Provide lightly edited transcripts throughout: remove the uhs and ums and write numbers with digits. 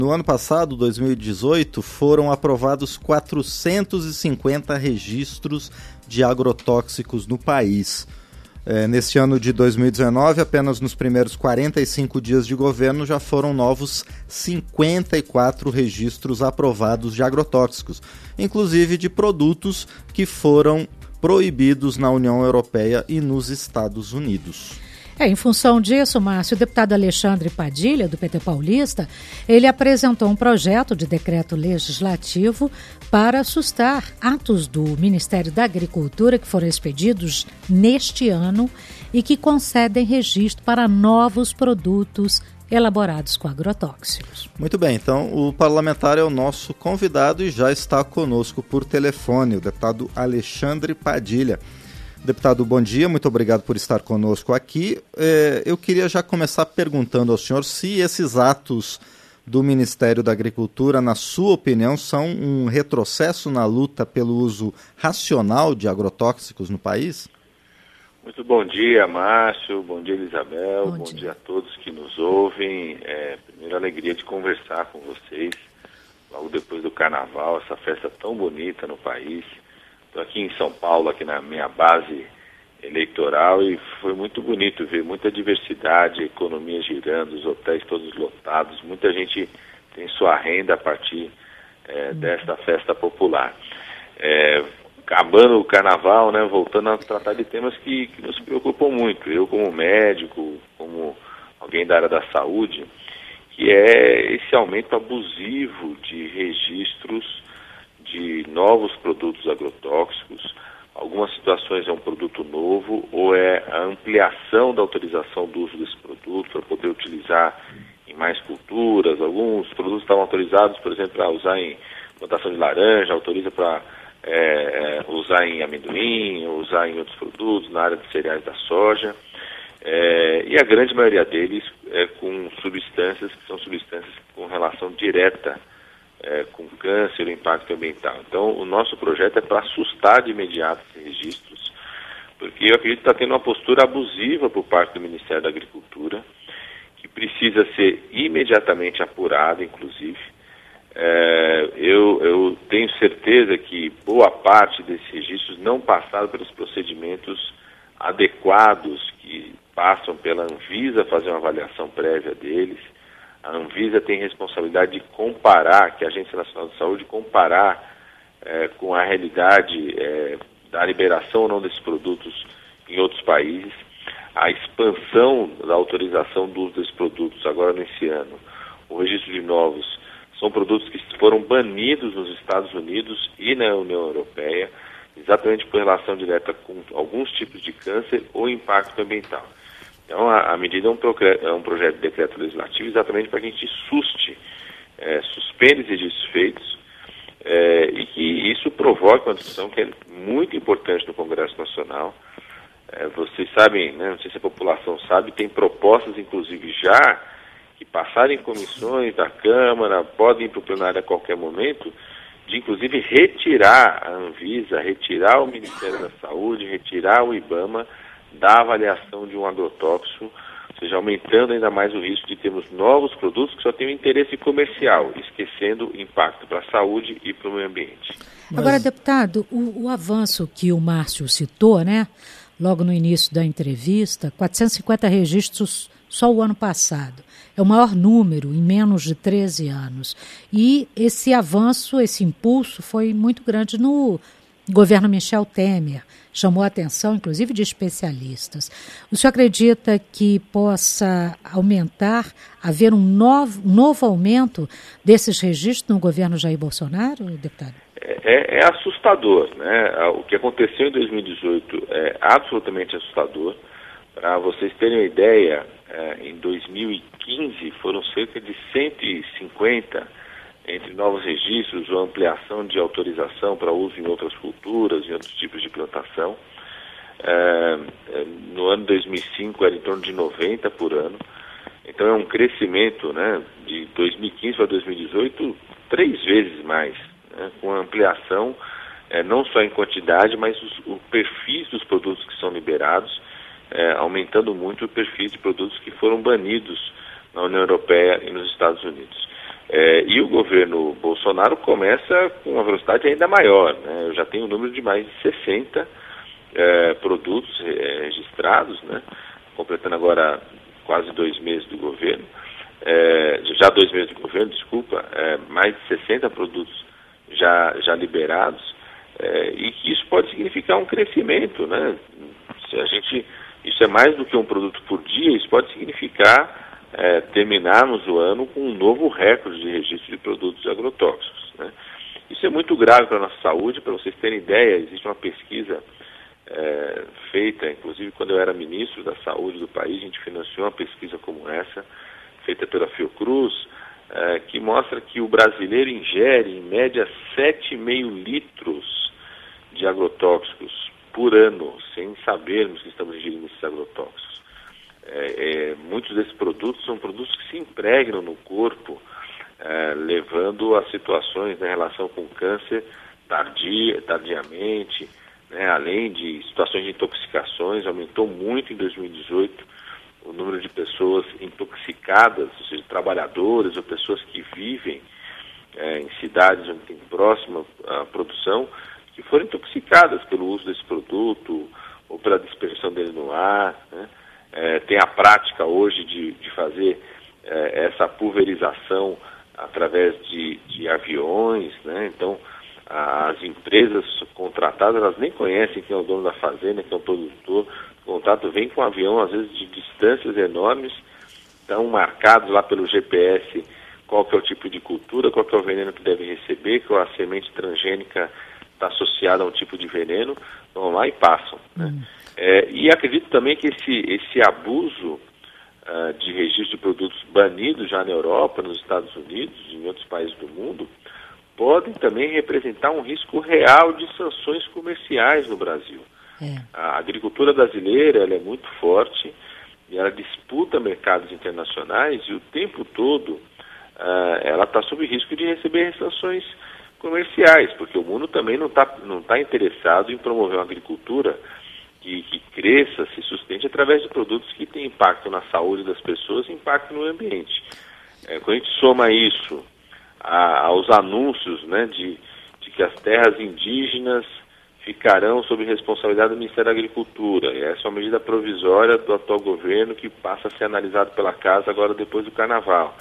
No ano passado, 2018, foram aprovados 450 registros de agrotóxicos no país. Neste ano de 2019, apenas nos primeiros 45 dias de governo, já foram novos 54 registros aprovados de agrotóxicos, inclusive de produtos que foram proibidos na União Europeia e nos Estados Unidos. Em função disso, Márcio, o deputado Alexandre Padilha, do PT paulista, ele apresentou um projeto de decreto legislativo para sustar atos do Ministério da Agricultura que foram expedidos neste ano e que concedem registro para novos produtos elaborados com agrotóxicos. Muito bem, então o parlamentar é o nosso convidado e já está conosco por telefone, o deputado Alexandre Padilha. Deputado, bom dia, muito obrigado por estar conosco aqui. Eu queria já começar perguntando ao senhor se esses atos do Ministério da Agricultura, na sua opinião, são um retrocesso na luta pelo uso racional de agrotóxicos no país? Muito bom dia, Márcio, bom dia, Isabel, bom dia a todos que nos ouvem. Primeiro, alegria de conversar com vocês, logo depois do Carnaval, essa festa tão bonita no país. Estou aqui em São Paulo, aqui na minha base eleitoral, e foi muito bonito ver muita diversidade, a economia girando, os hotéis todos lotados, muita gente tem sua renda a partir desta festa popular. Acabando o Carnaval, né, voltando a tratar de temas que nos preocupam muito, eu como médico, como alguém da área da saúde, que é esse aumento abusivo de registros de novos produtos agrotóxicos. Algumas situações é um produto novo ou é a ampliação da autorização do uso desse produto para poder utilizar em mais culturas. Alguns produtos estavam autorizados, por exemplo, para usar em plantação de laranja, autoriza para usar em amendoim, usar em outros produtos, na área de cereais da soja. E a grande maioria deles com substâncias que são substâncias com relação direta com câncer e impacto ambiental. Então, o nosso projeto é para assustar de imediato esses registros, porque eu acredito que está tendo uma postura abusiva por parte do Ministério da Agricultura, que precisa ser imediatamente apurada, inclusive. Eu tenho certeza que boa parte desses registros não passaram pelos procedimentos adequados que passam pela Anvisa fazer uma avaliação prévia deles. A Anvisa tem responsabilidade de comparar, que a Agência Nacional de Saúde comparar com a realidade da liberação ou não desses produtos em outros países. A expansão da autorização do uso desses produtos agora nesse ano, o registro de novos, são produtos que foram banidos nos Estados Unidos e na União Europeia, exatamente por relação direta com alguns tipos de câncer ou impacto ambiental. Então, a medida é um projeto de decreto legislativo exatamente para que a gente suspenda esses registros feitos e que isso provoque uma discussão que é muito importante no Congresso Nacional. Vocês sabem, né, não sei se a população sabe, tem propostas, inclusive, já que passaram em comissões da Câmara, podem ir para o plenário a qualquer momento, de, inclusive, retirar a Anvisa, retirar o Ministério da Saúde, retirar o IBAMA da avaliação de um agrotóxico, ou seja, aumentando ainda mais o risco de termos novos produtos que só têm um interesse comercial, esquecendo o impacto para a saúde e para o meio ambiente. Agora, deputado, o avanço que o Márcio citou, né, logo no início da entrevista, 450 registros só o ano passado. É o maior número em menos de 13 anos. E esse avanço, esse impulso foi muito grande no governo Michel Temer. Chamou a atenção, inclusive, de especialistas. O senhor acredita que possa haver um novo aumento desses registros no governo Jair Bolsonaro, deputado? É assustador, né? O que aconteceu em 2018 é absolutamente assustador. Para vocês terem uma ideia, em 2015 foram cerca de 150 entre novos registros ou ampliação de autorização para uso em outras culturas, em outros tipos de plantação. No ano 2005 era em torno de 90 por ano. Então é um crescimento, né, de 2015 para 2018 3 vezes mais, né, com ampliação não só em quantidade, mas o perfil dos produtos que são liberados, aumentando muito o perfil de produtos que foram banidos na União Europeia e nos Estados Unidos. E o governo Bolsonaro começa com uma velocidade ainda maior, né? Eu já tenho um número de mais de 60 produtos registrados, né? Completando agora quase 2 meses do governo, já 2 meses do governo, desculpa, mais de 60 produtos já liberados, e que isso pode significar um crescimento, né? Isso é mais do que um produto por dia, isso pode significar terminarmos o ano com um novo recorde de registro de produtos agrotóxicos, né? Isso é muito grave para a nossa saúde. Para vocês terem ideia, existe uma pesquisa feita, inclusive quando eu era ministro da Saúde do país, a gente financiou uma pesquisa como essa, feita pela Fiocruz, que mostra que o brasileiro ingere, em média, 7,5 litros de agrotóxicos por ano, sem sabermos que estamos ingerindo esses agrotóxicos. Muitos desses produtos são produtos que se impregnam no corpo, levando a situações em relação com câncer tardiamente, né, além de situações de intoxicações. Aumentou muito em 2018 o número de pessoas intoxicadas, ou seja, trabalhadores ou pessoas que vivem em cidades onde tem próxima à produção, que foram intoxicadas pelo uso desse produto ou pela dispersão dele no ar, né? Tem a prática hoje de fazer essa pulverização através de aviões, né? Então, as empresas contratadas, elas nem conhecem quem é o dono da fazenda, quem é o produtor. O contato vem com um avião, às vezes de distâncias enormes, estão marcados lá pelo GPS qual que é o tipo de cultura, qual que é o veneno que deve receber, qual a semente transgênica está associada a um tipo de veneno, vão lá e passam, né? E acredito também que esse abuso de registro de produtos banidos já na Europa, nos Estados Unidos, em outros países do mundo, podem também representar um risco real de sanções comerciais no Brasil. A agricultura brasileira, ela é muito forte e ela disputa mercados internacionais, e o tempo todo ela está sob risco de receber sanções comerciais, porque o mundo também não tá interessado em promover uma agricultura que cresça, se sustente através de produtos que têm impacto na saúde das pessoas e impacto no ambiente. Quando a gente soma isso aos anúncios, né, de que as terras indígenas ficarão sob responsabilidade do Ministério da Agricultura, e essa é uma medida provisória do atual governo que passa a ser analisado pela Casa agora depois do Carnaval.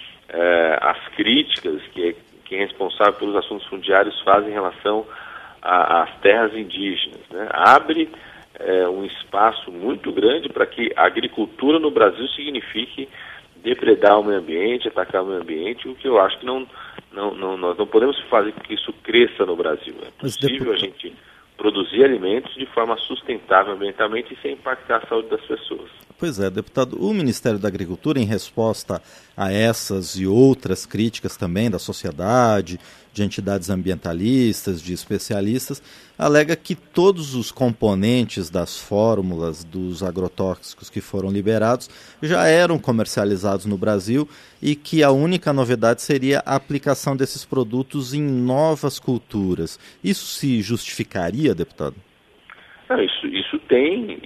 As críticas que quem é responsável pelos assuntos fundiários faz em relação às terras indígenas, né? Abre um espaço muito grande para que a agricultura no Brasil signifique depredar o meio ambiente, atacar o meio ambiente, o que eu acho que nós não podemos fazer com que isso cresça no Brasil. É possível a gente produzir alimentos de forma sustentável ambientalmente e sem impactar a saúde das pessoas. Pois é, deputado, o Ministério da Agricultura, em resposta a essas e outras críticas também da sociedade, de entidades ambientalistas, de especialistas, alega que todos os componentes das fórmulas dos agrotóxicos que foram liberados já eram comercializados no Brasil e que a única novidade seria a aplicação desses produtos em novas culturas. Isso se justificaria, deputado? Não, isso tem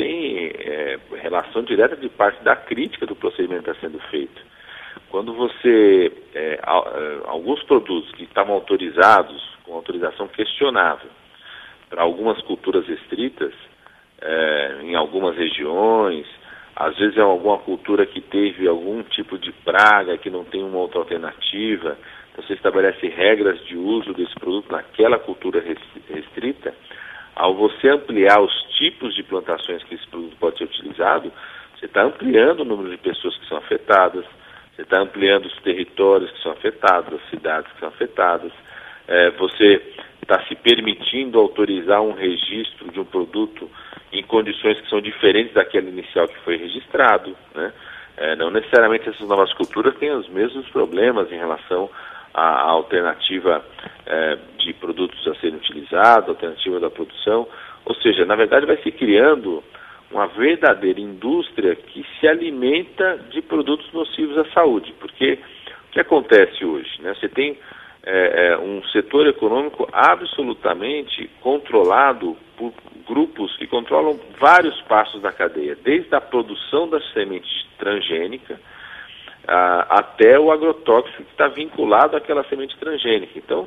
relação direta de parte da crítica do procedimento que está sendo feito. Quando você, alguns produtos que estavam autorizados, com autorização questionável, para algumas culturas restritas, em algumas regiões, às vezes é alguma cultura que teve algum tipo de praga, que não tem uma outra alternativa, então você estabelece regras de uso desse produto naquela cultura restrita. Ao você ampliar os tipos de plantações que esse produto pode ser utilizado, você está ampliando o número de pessoas que são afetadas, você está ampliando os territórios que são afetados, as cidades que são afetadas, você está se permitindo autorizar um registro de um produto em condições que são diferentes daquele inicial que foi registrado, né? Não necessariamente essas novas culturas têm os mesmos problemas em relação a alternativa de produtos a serem utilizados, a alternativa da produção. Ou seja, na verdade vai se criando uma verdadeira indústria que se alimenta de produtos nocivos à saúde. Porque o que acontece hoje, né? Você tem um setor econômico absolutamente controlado por grupos que controlam vários passos da cadeia, desde a produção da semente transgênica, até o agrotóxico que está vinculado àquela semente transgênica. Então,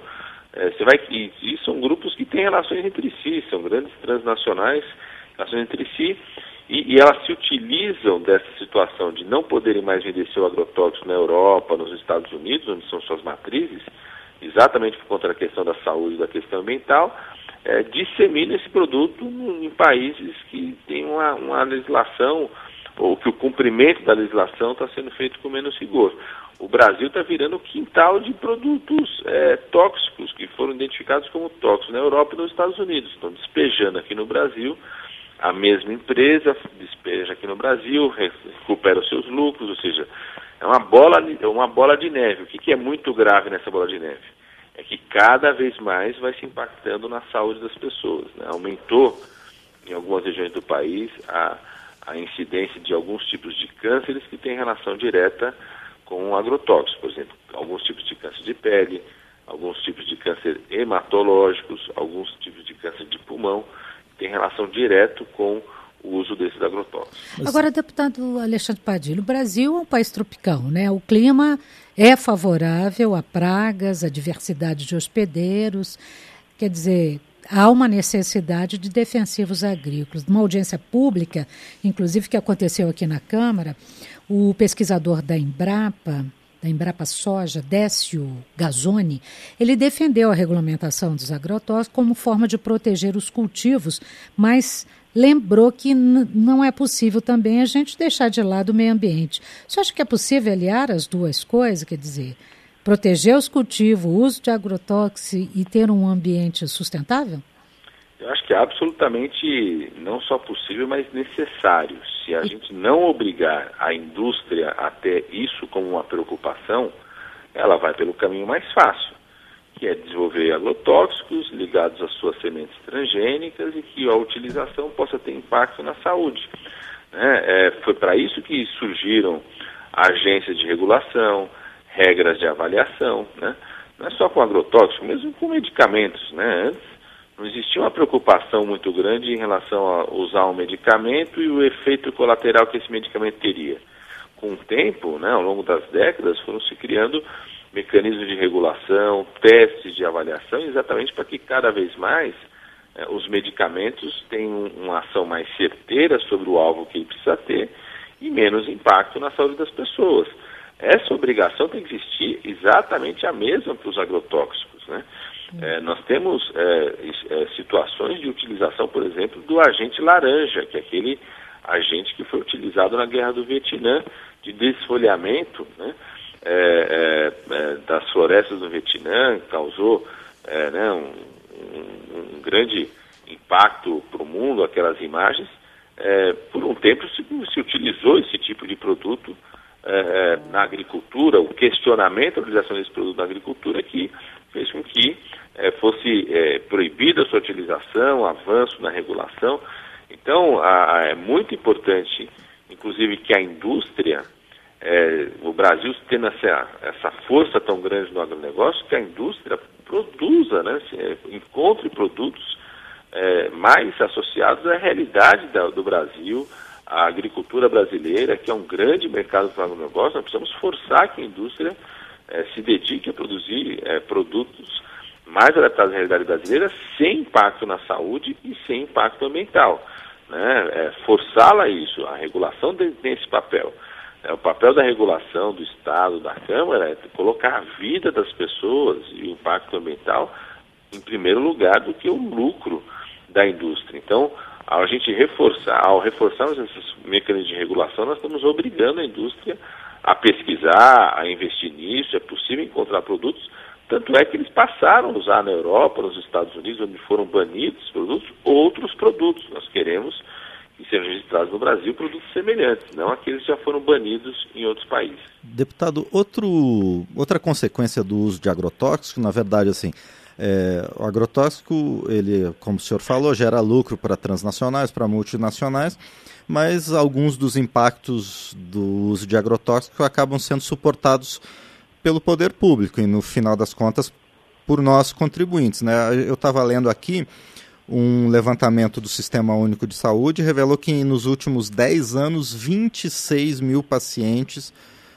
e são grupos que têm relações entre si, são grandes transnacionais, relações entre si, e elas se utilizam dessa situação de não poderem mais vender seu agrotóxico na Europa, nos Estados Unidos, onde são suas matrizes, exatamente por conta da questão da saúde e da questão ambiental, dissemina esse produto em países que têm uma legislação, ou que o cumprimento da legislação está sendo feito com menos rigor. O Brasil está virando o quintal de produtos tóxicos, que foram identificados como tóxicos na Europa e nos Estados Unidos. Estão despejando aqui no Brasil, a mesma empresa despeja aqui no Brasil, recupera os seus lucros, ou seja, é uma bola de neve. O que é muito grave nessa bola de neve? É que cada vez mais vai se impactando na saúde das pessoas, né? Aumentou em algumas regiões do país a incidência de alguns tipos de cânceres que têm relação direta com o agrotóxico, por exemplo, alguns tipos de câncer de pele, alguns tipos de câncer hematológicos, alguns tipos de câncer de pulmão, que têm relação direta com o uso desses agrotóxicos. Agora, deputado Alexandre Padilha, o Brasil é um país tropical, né? O clima é favorável a pragas, a diversidade de hospedeiros, quer dizer, há uma necessidade de defensivos agrícolas. Numa audiência pública, inclusive que aconteceu aqui na Câmara, o pesquisador da Embrapa Soja, Décio Gazzoni, ele defendeu a regulamentação dos agrotóxicos como forma de proteger os cultivos, mas lembrou que não é possível também a gente deixar de lado o meio ambiente. Você acha que é possível aliar as duas coisas, quer dizer, proteger os cultivos, o uso de agrotóxicos e ter um ambiente sustentável? Eu acho que é absolutamente não só possível, mas necessário. Se a gente não obrigar a indústria a ter isso como uma preocupação, ela vai pelo caminho mais fácil, que é desenvolver agrotóxicos ligados às suas sementes transgênicas e que a utilização possa ter impacto na saúde. Foi para isso que surgiram agências de regulação, regras de avaliação, né? Não é só com agrotóxicos, mesmo com medicamentos, né? Antes não existia uma preocupação muito grande em relação a usar um medicamento e o efeito colateral que esse medicamento teria. Com o tempo, né, ao longo das décadas, foram se criando mecanismos de regulação, testes de avaliação, exatamente para que cada vez mais os medicamentos tenham uma ação mais certeira sobre o alvo que ele precisa ter e menos impacto na saúde das pessoas. Essa obrigação tem que existir exatamente a mesma para os agrotóxicos, né? Nós temos situações de utilização, por exemplo, do agente laranja, que é aquele agente que foi utilizado na Guerra do Vietnã, de desfolhamento, né, das florestas do Vietnã, causou um grande impacto para o mundo, aquelas imagens. Por um tempo se utilizou esse tipo de produto na agricultura. O questionamento da utilização desse produto na agricultura que fez com que fosse proibida a sua utilização, avanço na regulação. Então, é muito importante, inclusive, que a indústria, o Brasil tendo essa força tão grande no agronegócio, que a indústria produza, né, encontre produtos mais associados à realidade do Brasil, à agricultura brasileira, que é um grande mercado para o agronegócio. Nós precisamos forçar que a indústria se dedique a produzir produtos mais adaptados à realidade brasileira, sem impacto na saúde e sem impacto ambiental, né? Forçá-la a isso. A regulação tem esse papel. O papel da regulação do Estado, da Câmara, é colocar a vida das pessoas e o impacto ambiental em primeiro lugar do que o lucro da indústria. Então, ao reforçarmos esses mecanismos de regulação, nós estamos obrigando a indústria a pesquisar, a investir nisso. É possível encontrar produtos, tanto é que eles passaram a usar na Europa, nos Estados Unidos, onde foram banidos produtos, outros produtos. Nós queremos que sejam registrados no Brasil produtos semelhantes, não aqueles que já foram banidos em outros países. Deputado, outra consequência do uso de agrotóxicos, na verdade, assim, o agrotóxico, ele, como o senhor falou, gera lucro para transnacionais, para multinacionais, mas alguns dos impactos do uso de agrotóxicos acabam sendo suportados pelo poder público e, no final das contas, por nós contribuintes, né? Eu estava lendo aqui um levantamento do Sistema Único de Saúde, revelou que nos últimos 10 anos, 26 mil pacientes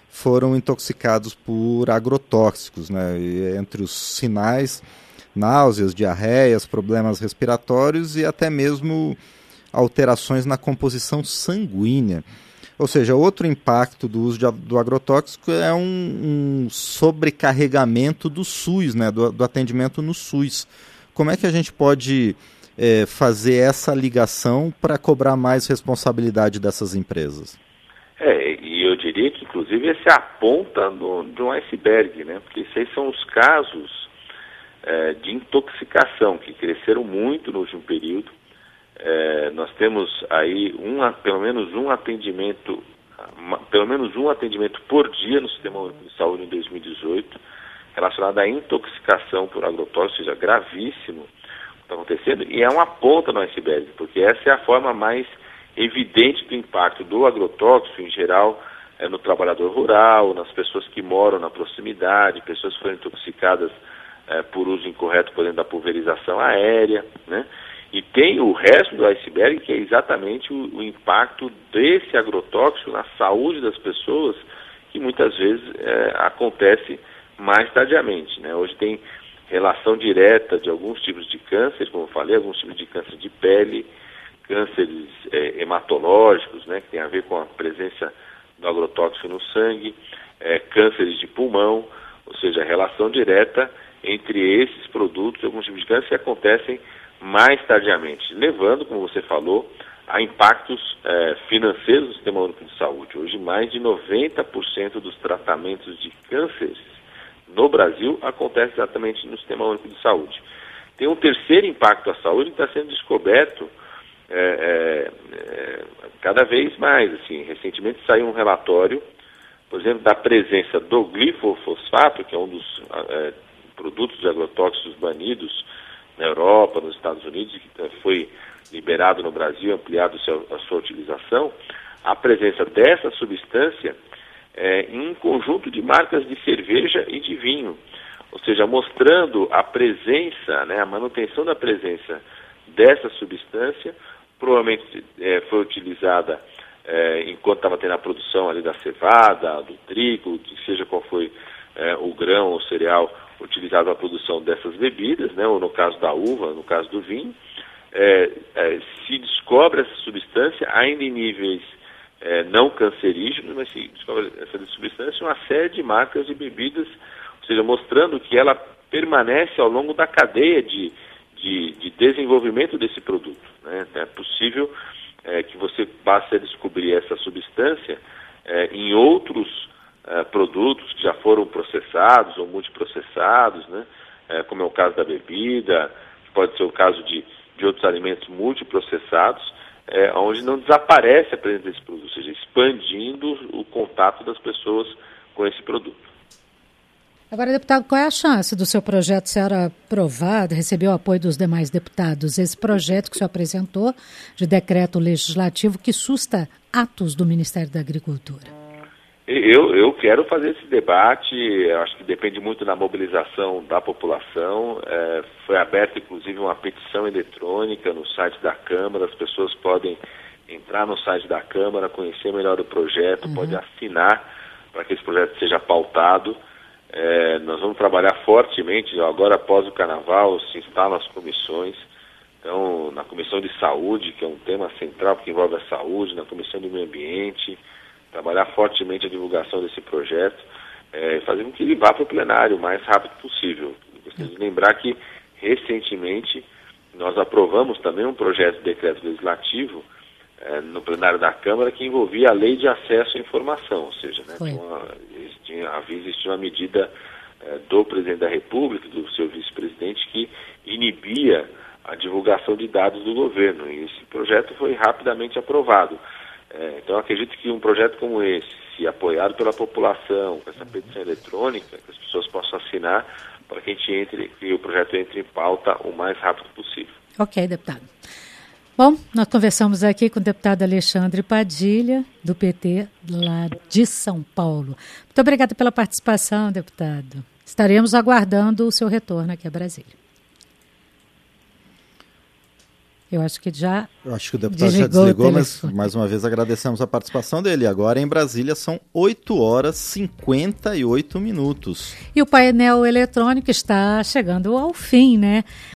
foram intoxicados por agrotóxicos, né? E entre os sinais, náuseas, diarreias, problemas respiratórios e até mesmo alterações na composição sanguínea. Ou seja, outro impacto do uso do agrotóxico é um sobrecarregamento do SUS, né? do atendimento no SUS. Como é que a gente pode fazer essa ligação para cobrar mais responsabilidade dessas empresas? E eu diria que, inclusive, esse é a ponta de um iceberg, né? Porque esses são os casos de intoxicação que cresceram muito no último período. Nós temos aí pelo menos um atendimento por dia no Sistema Único de Saúde em 2018, relacionado à intoxicação por agrotóxicos, ou seja, gravíssimo o que está acontecendo, e é uma ponta no iceberg, porque essa é a forma mais evidente do impacto do agrotóxico, em geral, no trabalhador rural, nas pessoas que moram na proximidade, pessoas que foram intoxicadas por uso incorreto, por exemplo, da pulverização aérea, né? E tem o resto do iceberg, que é exatamente o impacto desse agrotóxico na saúde das pessoas, que muitas vezes acontece mais tardiamente, né? Hoje tem relação direta de alguns tipos de câncer, como eu falei, alguns tipos de câncer de pele, cânceres hematológicos, né, que tem a ver com a presença do agrotóxico no sangue, cânceres de pulmão, ou seja, relação direta entre esses produtos e alguns tipos de câncer que acontecem mais tardiamente, levando, como você falou, a impactos financeiros do Sistema Único de Saúde. Hoje, mais de 90% dos tratamentos de cânceres no Brasil acontece exatamente no Sistema Único de Saúde. Tem um terceiro impacto à saúde que está sendo descoberto cada vez mais. Assim, recentemente saiu um relatório, por exemplo, da presença do glifosfato, que é um dos produtos de agrotóxicos banidos na Europa, nos Estados Unidos, e que foi liberado no Brasil, ampliado a sua utilização, a presença dessa substância em um conjunto de marcas de cerveja e de vinho, ou seja, mostrando a presença, né, a manutenção da presença dessa substância, provavelmente foi utilizada enquanto estava tendo a produção ali da cevada, do trigo, seja qual foi o grão ou cereal utilizado na produção dessas bebidas, né, ou no caso da uva, no caso do vinho, se descobre essa substância ainda em níveis não cancerígenos, mas se descobre essa substância em uma série de marcas de bebidas, ou seja, mostrando que ela permanece ao longo da cadeia de desenvolvimento desse produto, né? É possível que você passe a descobrir essa substância em outros produtos que já foram processados ou multiprocessados, né? Como é o caso da bebida, pode ser o caso de outros alimentos multiprocessados, onde não desaparece a presença desse produto, ou seja, expandindo o contato das pessoas com esse produto. Agora, deputado, qual é a chance do seu projeto ser aprovado, receber o apoio dos demais deputados? Esse projeto que o senhor apresentou, de decreto legislativo, que susta atos do Ministério da Agricultura. Eu quero fazer esse debate, eu acho que depende muito da mobilização da população. Foi aberta, inclusive, uma petição eletrônica no site da Câmara, as pessoas podem entrar no site da Câmara, conhecer melhor o projeto, podem assinar para que esse projeto seja pautado. Nós vamos trabalhar fortemente, agora após o Carnaval, se instalam as comissões. Então, na Comissão de Saúde, que é um tema central que envolve a saúde, na Comissão do Meio Ambiente, trabalhar fortemente a divulgação desse projeto, fazer com que ele vá para o plenário o mais rápido possível. Gostaria de lembrar que, recentemente, nós aprovamos também um projeto de decreto legislativo no plenário da Câmara que envolvia a lei de acesso à informação, ou seja, né, existia uma medida do presidente da República, do seu vice-presidente, que inibia a divulgação de dados do governo, e esse projeto foi rapidamente aprovado. Então, eu acredito que um projeto como esse, se apoiado pela população, com essa petição eletrônica, que as pessoas possam assinar, para que o projeto entre em pauta o mais rápido possível. Ok, deputado. Bom, nós conversamos aqui com o deputado Alexandre Padilha, do PT, lá de São Paulo. Muito obrigada pela participação, deputado. Estaremos aguardando o seu retorno aqui a Brasília. Eu acho que já. Eu acho que o deputado já desligou, mas mais uma vez agradecemos a participação dele. Agora em Brasília são 8h58. E o painel eletrônico está chegando ao fim, né?